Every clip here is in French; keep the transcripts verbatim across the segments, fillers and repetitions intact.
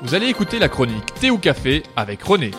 Vous allez écouter la chronique Thé ou Café avec René.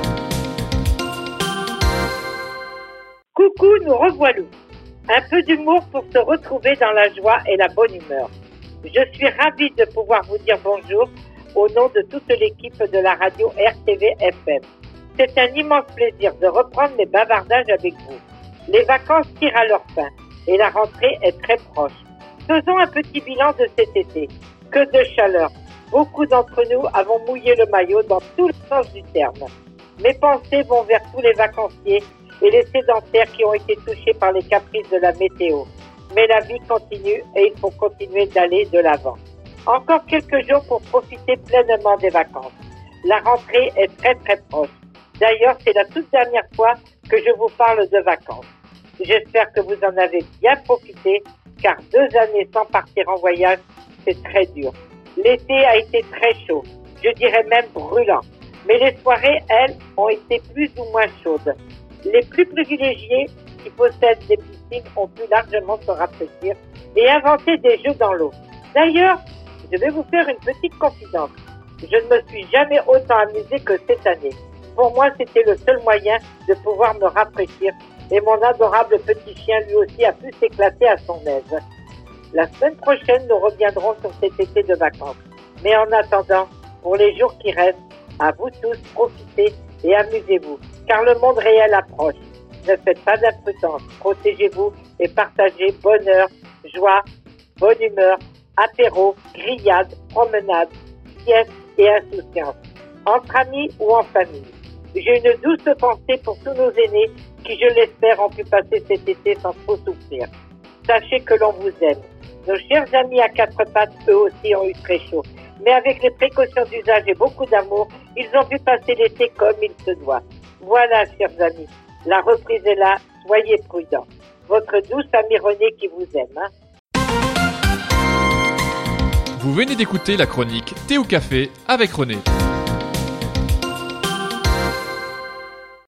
Coucou, nous revoilà. Un peu d'humour pour se retrouver dans la joie et la bonne humeur. Je suis ravie de pouvoir vous dire bonjour au nom de toute l'équipe de la radio R T V F M. C'est un immense plaisir de reprendre mes bavardages avec vous. Les vacances tirent à leur fin et la rentrée est très proche. Faisons un petit bilan de cet été. Que de chaleur. Beaucoup d'entre nous avons mouillé le maillot dans tout le sens du terme. Mes pensées vont vers tous les vacanciers et les sédentaires qui ont été touchés par les caprices de la météo. Mais la vie continue et il faut continuer d'aller de l'avant. Encore quelques jours pour profiter pleinement des vacances. La rentrée est très très proche. D'ailleurs, c'est la toute dernière fois que je vous parle de vacances. J'espère que vous en avez bien profité, car deux années sans partir en voyage, c'est très dur. L'été a été très chaud, je dirais même brûlant. Mais les soirées, elles, ont été plus ou moins chaudes. Les plus privilégiés qui possèdent des piscines ont pu largement se rafraîchir et inventer des jeux dans l'eau. D'ailleurs, je vais vous faire une petite confidence. Je ne me suis jamais autant amusée que cette année. Pour moi, c'était le seul moyen de pouvoir me rafraîchir et mon adorable petit chien lui aussi a pu s'éclater à son aise. La semaine prochaine, nous reviendrons sur cet été de vacances. Mais en attendant, pour les jours qui restent, à vous tous, profitez et amusez-vous, car le monde réel approche. Ne faites pas d'imprudence, protégez-vous et partagez bonheur, joie, bonne humeur, apéro, grillade, promenade, sieste et insouciance, entre amis ou en famille. J'ai une douce pensée pour tous nos aînés qui, je l'espère, ont pu passer cet été sans trop souffrir. Sachez que l'on vous aime. Nos chers amis à quatre pattes, eux aussi, ont eu très chaud. Mais avec les précautions d'usage et beaucoup d'amour, ils ont pu passer l'été comme il se doit. Voilà, chers amis, la reprise est là, soyez prudents. Votre douce amie René qui vous aime. Hein. Vous venez d'écouter la chronique Thé ou Café avec René.